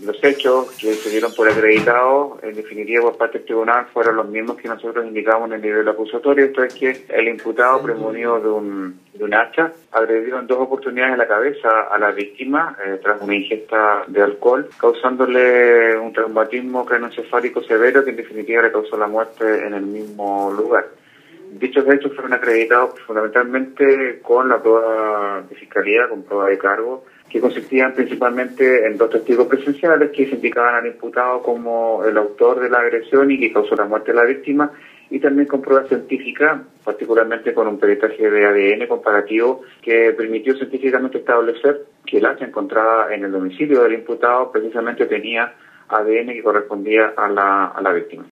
los hechos que se dieron por acreditados, en definitiva por parte del tribunal, fueron los mismos que nosotros indicamos en el nivel acusatorio. Esto es que el imputado, premunido de un hacha, agredió en 2 oportunidades en la cabeza a la víctima tras una ingesta de alcohol, causándole un traumatismo craneoencefálico severo que en definitiva le causó la muerte en el mismo lugar. Dichos hechos fueron acreditados fundamentalmente con la prueba de fiscalía, con prueba de cargo, que consistían principalmente en 2 testigos presenciales que se indicaban al imputado como el autor de la agresión y que causó la muerte de la víctima, y también con pruebas científicas, particularmente con un peritaje de ADN comparativo que permitió científicamente establecer que el hacha encontrada en el domicilio del imputado precisamente tenía ADN que correspondía a la víctima.